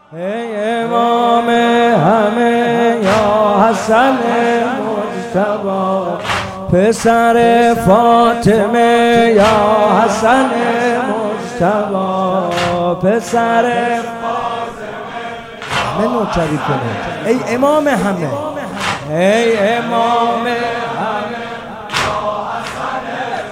ای امام همه یا حسن مجتبی پسر فاطمه یا حسن مجتبی پسر فاطمه همه نوچری کنه ای امام همه ای امام همه یا حسن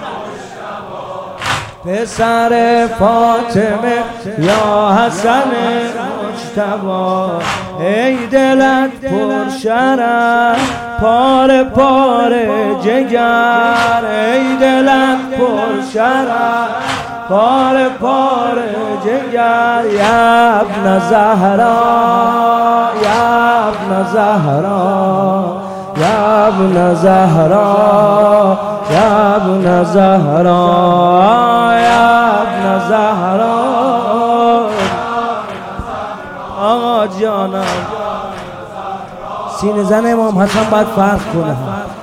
مجتبی پسر فاطمه یا حسن مجتبی ای دلت پر شرف پاره پاره جگر ای دلت پر شرف پاره پاره جگر یا ابن زهرا یا ابن زهرا یا ابن زهرا یا ابن زهرا یا ابن زهرا آقا جانم سینه زن امام حسن باید فرق کنه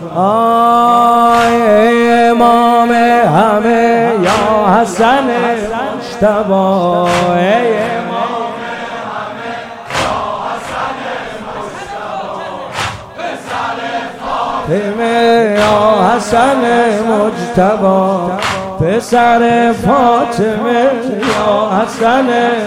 آی امام همه یا حسن مجتبی ای امام همه یا حسن مجتبی پسر فاطمه یا حسن مجتبی پسر فاطمه یا حسن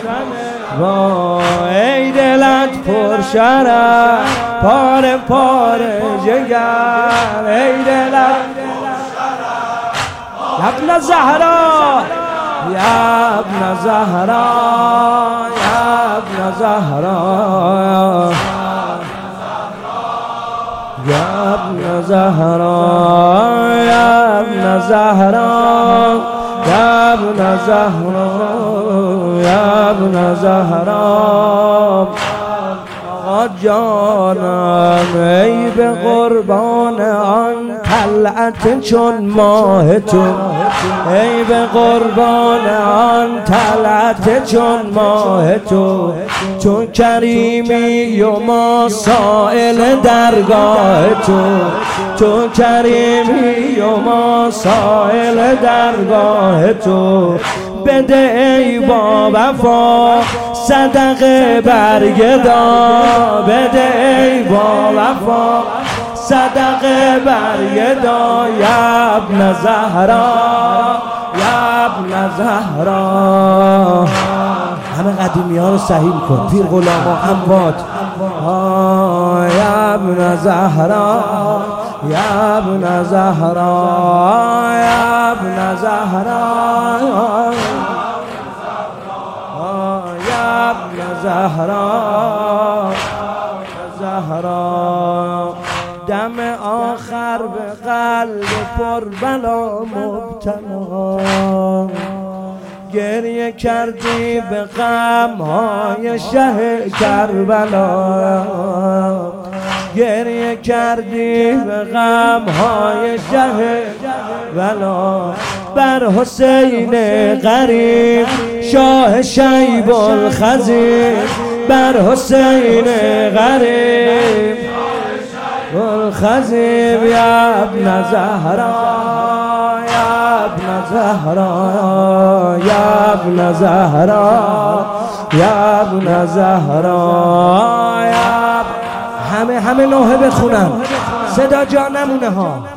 ای دلت پر شرف پاره پاره جگر ای دلت پر شرف یا ابن زهرا یا ابن زهرا یا ابن زهرا یا ابن زهرا یا ابن زهرا یا ابن زهرا یا ابن زهرا آقا جانم ای به قربان آن طلعت چون ماه تو ای به قربان آن طلعت چون ماه تو چون کریمی و ما سائل درگاه تو چون کریمی و ما سائل درگاه تو بده ای با وفا صدقه برگدا بده ای با وفا صدقه برگدا یا ابن زهرا یا ابن زهرا همه قدیمی ها رو صحیح کن پیر غلام و اموات یا ابن زهرا یا ابن زهرا یا ابن زهرا یا ابن زهرا زهرا دم آخر به قلب پر بلا مبتلا گریه کردی به غم‌های شه کربلا گریه کردی به غم‌های شه کربلا بر حسین غریب شاه شیب الخزیب بر حسین غریب الخزیب یا ابن زهرا یا ابن زهرا یا ابن زهرا یا ابن زهرا همه نوحه بخونن صدا جا نمونه ها